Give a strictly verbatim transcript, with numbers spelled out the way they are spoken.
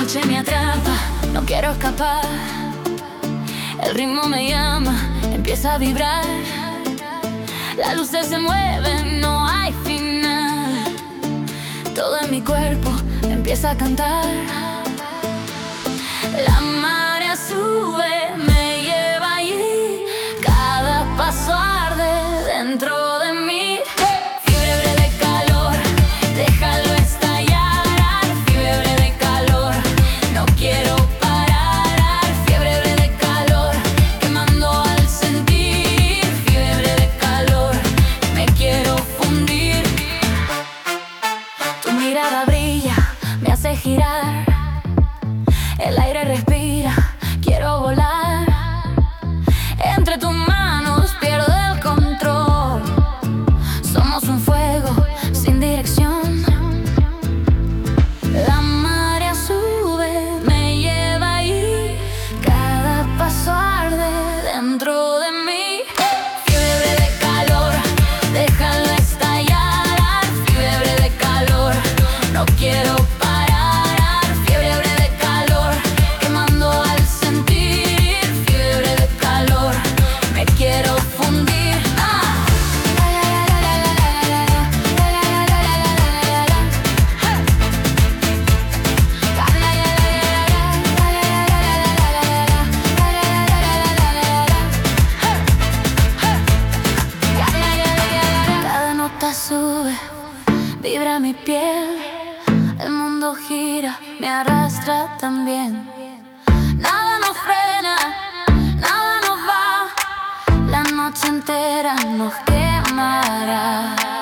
noche me atrapa, no quiero escapar. El ritmo me llama, empieza a vibrar. Las luces se mueven, no hay final. Todo en mi cuerpo empieza a cantar. La marea sube, me lleva allí. Cada paso arde dentro de mí. Fiebre de calor, déjalo estallar. Fiebre de calor, no quiero parar. Fiebre de calor, quemando al sentir. Fiebre de calor, me quiero fundir. Tu mirada brilla, me hace girar. El aire respira, quiero volar. Entre tus manos pierdo el control. Somos un fuego sin dirección. La marea sube, me lleva ahí. Cada paso arde dentro de mí. Fiebre de calor, déjalo estallar. Fiebre de calor, no quiero parar. Fiebre de calor, quemando al sentir. Fiebre de calor, me quiero fundir. Ah. Cada nota sube, vibra mi piel. El mundo gira, me arrastra también. Nada nos frena, nada nos va. La noche entera nos quemará.